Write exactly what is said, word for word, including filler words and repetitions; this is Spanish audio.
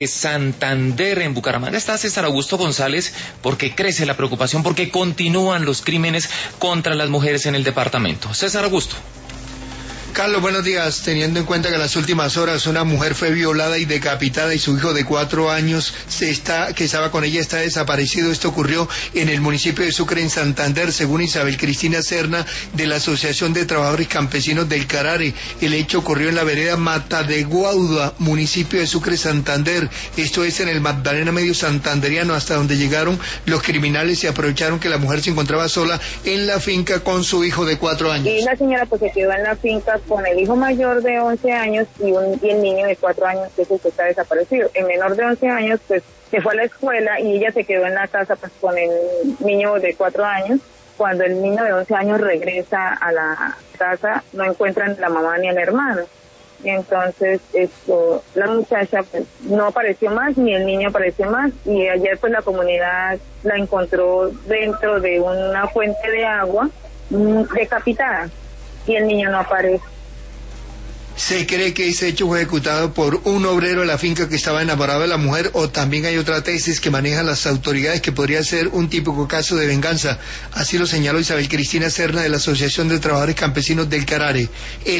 Santander, en Bucaramanga, está César Augusto González, porque crece la preocupación, porque continúan los crímenes contra las mujeres en el departamento. César Augusto. Carlos, buenos días. Teniendo en cuenta que en las últimas horas una mujer fue violada y decapitada y su hijo de cuatro años se está, que estaba con ella está desaparecido. Esto ocurrió en el municipio de Sucre, en Santander, según Isabel Cristina Serna, de la Asociación de Trabajadores Campesinos del Carare. El hecho ocurrió en la vereda Mata de Guauda, municipio de Sucre, Santander. Esto es en el Magdalena Medio Santanderiano, hasta donde llegaron los criminales y aprovecharon que la mujer se encontraba sola en la finca con su hijo de cuatro años. Y la señora pues se quedó en la finca con el hijo mayor de once años y, un, y el niño de cuatro años, que es el que está desaparecido. El menor de once años pues se fue a la escuela y ella se quedó en la casa pues con el niño de cuatro años. Cuando el niño de once años regresa a la casa, no encuentran la mamá ni al hermano. Y entonces esto, la muchacha pues no apareció más, ni el niño apareció más, y ayer pues la comunidad la encontró dentro de una fuente de agua decapitada y el niño no aparece. ¿Se cree que ese hecho fue ejecutado por un obrero de la finca que estaba enamorado de la mujer, o también hay otra tesis que manejan las autoridades que podría ser un típico caso de venganza? Así lo señaló Isabel Cristina Serna, de la Asociación de Trabajadores Campesinos del Carare. El